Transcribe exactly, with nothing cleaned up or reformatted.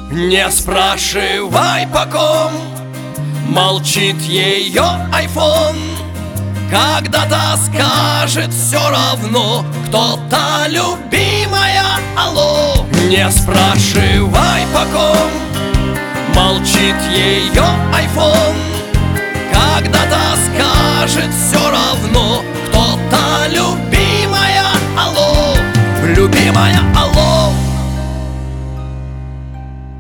Не спрашивай по ком, молчит ее айфон. Когда-то скажет все равно кто-то: любимая, алло. Не спрашивай по ком, молчит ее айфон. Когда-то скажет все равно кто-то: любимая, алло. Любимая,